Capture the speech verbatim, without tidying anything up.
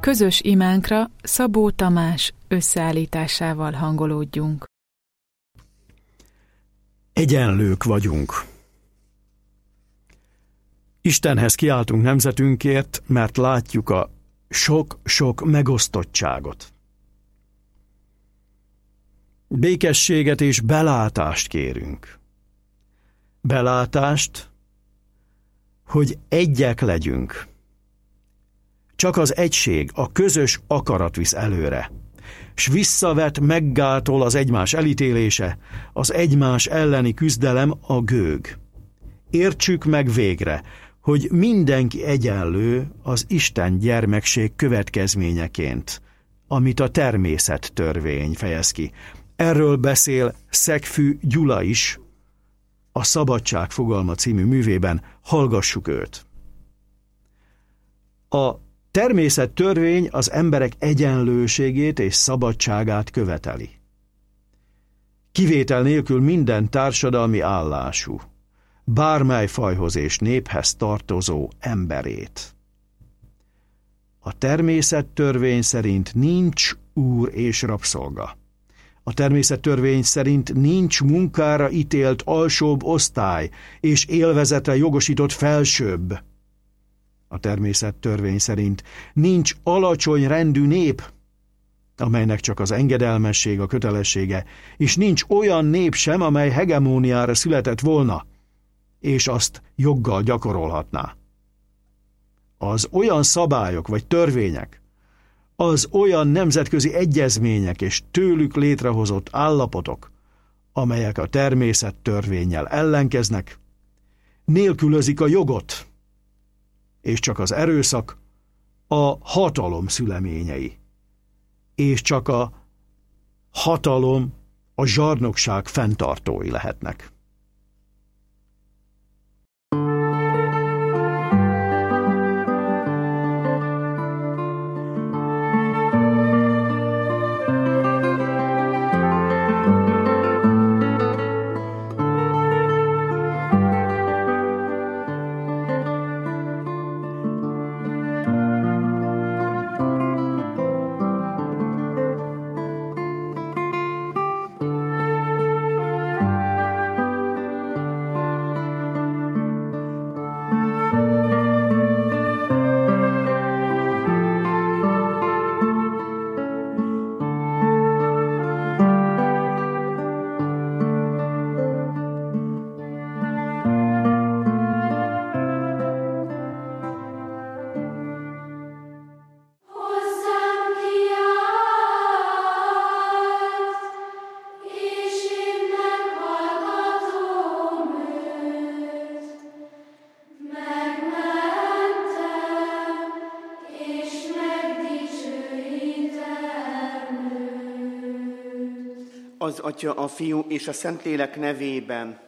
Közös imánkra Szabó Tamás összeállításával hangolódjunk. Egyenlők vagyunk. Istenhez kiáltunk nemzetünkért, mert látjuk a sok-sok megosztottságot. Békességet és belátást kérünk. Belátást, hogy egyek legyünk. Csak az egység, a közös akarat visz előre, s visszavet, meggátol az egymás elítélése, az egymás elleni küzdelem, a gőg. Értsük meg végre, hogy mindenki egyenlő az Isten gyermekség következményeként, amit a természettörvény fejez ki. Erről beszél Szegfű Gyula is a Szabadság fogalma című művében, hallgassuk őt. A természettörvény az emberek egyenlőségét és szabadságát követeli. Kivétel nélkül minden társadalmi állású, bármely fajhoz és néphez tartozó emberét. A természettörvény szerint nincs úr és rabszolga. A természettörvény szerint nincs munkára ítélt alsóbb osztály és élvezetre jogosított felsőbb. A természettörvény szerint nincs alacsony rendű nép, amelynek csak az engedelmesség a kötelessége, és nincs olyan nép sem, amely hegemóniára született volna, és azt joggal gyakorolhatná. Az olyan szabályok vagy törvények, az olyan nemzetközi egyezmények és tőlük létrehozott állapotok, amelyek a természettörvénnyel ellenkeznek, nélkülözik a jogot, és csak az erőszak a hatalom szüleményei, és csak a hatalom, a zsarnokság fenntartói lehetnek. Az Atya, a Fiú és a Szentlélek nevében.